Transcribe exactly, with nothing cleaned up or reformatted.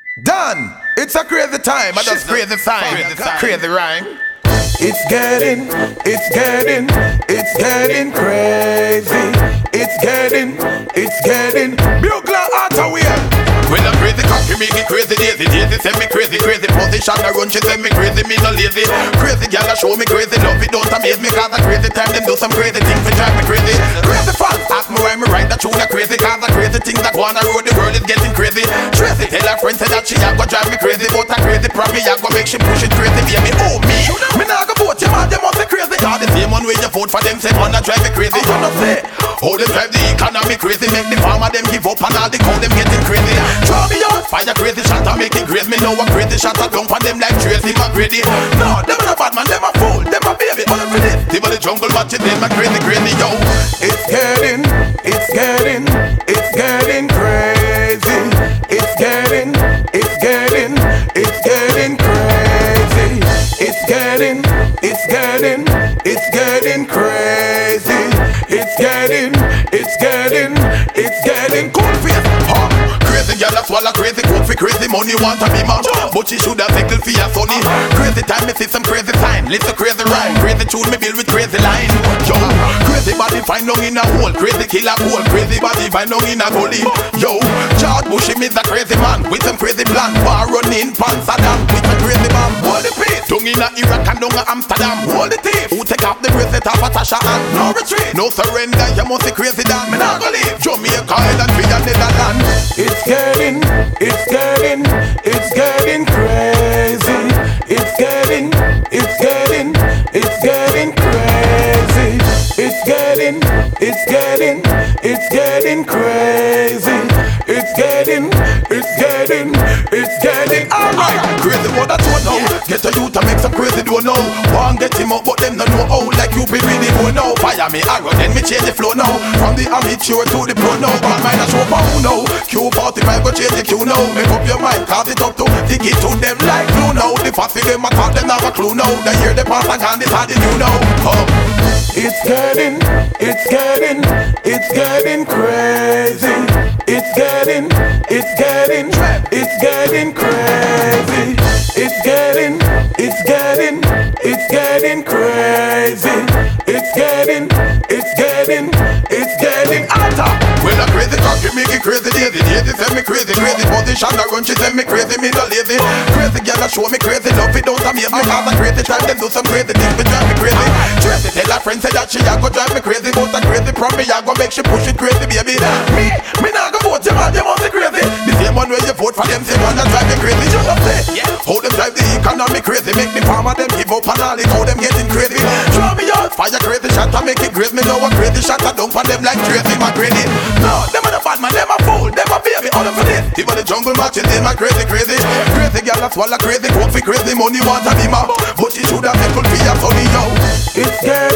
Done. It's a crazy time. I just crazy time. Crazy, time. Crazy rhyme. It's getting, it's getting, it's getting crazy. It's getting, it's getting. Bugler out of way. When I'm crazy, cocky make me crazy, daisy, daisy send me crazy, crazy position, I run, she send me crazy, me no lazy. Crazy gal, I show me crazy, love it, don't amaze me, cause a crazy time, them do some crazy things to drive me crazy. Crazy fans, ask me why me write that tune a crazy, cause a crazy things that go on the road, the world is getting crazy. Tracy tell her friend, say that she a go drive me crazy, but a crazy probably a go make she push it crazy, baby, oh me. Me nah go vote, you man, them must be crazy. Cause the same one way you vote for them, say man, that drive me crazy. I'm gonna say, how them drive the economy crazy, make the farmer them give up and all the cow them getting crazy. Draw me out, fire crazy shot and make it crazy. Me know a crazy shot and dump on them like Tracy McGrady. No, them a bad man, them a fool, them a baby, all for this. They the jungle watch it, them a crazy, crazy, yo. It's getting, it's getting, it's getting crazy. It's getting, it's getting, it's getting crazy. It's getting, it's getting, it's getting crazy. It's getting, it's getting, it's getting cool face. Huh? Crazy girl a swallow crazy coke for crazy money want to be mad, but she should have taken for your sonny. Crazy time me see some crazy sign, listen crazy rhyme, crazy tune me build with crazy line. Yo, crazy body find long in a hole, crazy killer hole, crazy body find long in a gully. Yo, George Bush him is a crazy man with some crazy plan, bar running pants Saddam with a crazy bomb. Hold the pace, tongue in a Iraq and down a Amsterdam. Hold the tape, who take off the bracelet of Natasha and no retreat, no surrender. You must be crazy down, me not go leave Jamaica Island for your Netherlands. It's getting, it's getting, it's getting crazy. It's getting, it's getting, it's getting crazy. It's getting, it's getting, it's getting crazy. It's getting, it's getting, it's getting alright. Crazy what I don't know. Get a youth to make some crazy don't know. One get him up, but them don't know how. Like you be really don't know. Fire me arrow, then me change the flow now. From the amateur to the pro now. Bad mind a show for who know. Q forty-five go change the Q now. Make up your mind, cause it up to dig it to them like glue now. The fussy them a talk, them have a clue now. They hear the pass and this how the new now. Oh. It's getting, it's getting, it's getting crazy. It's getting, it's getting, it's getting crazy. It's getting, it's getting, it's getting crazy. It's getting, it's getting, it's getting hotter. Well, a crazy cocky make it crazy, daisy, daisy send me crazy, crazy position I run, she send me crazy, me no lazy. Crazy girl a show me crazy, love it don't amaze me. Cause a crazy time them do some crazy things to drive me crazy. Tracy tell her friend say that she a go drive me crazy, but a crazy from me a go make she push it crazy, baby. Me, me not go vote you man, you must be crazy. The same one where you vote for them, same one that drive me crazy. You know say, yeah. How them drive the economy crazy, make the farmer them give up and all it, how them getting crazy. Draw me out, fire crazy shot and make it crazy. Me know a crazy shot I dump on them like Tracy McGrady. No, them are the bad man, them a fool, them a baby, all them for this. Even the jungle matches, them a crazy, crazy. Crazy girl a swallow crazy, coke for crazy money want to be mad, but she should have taken for your sonny, yo. It's scary.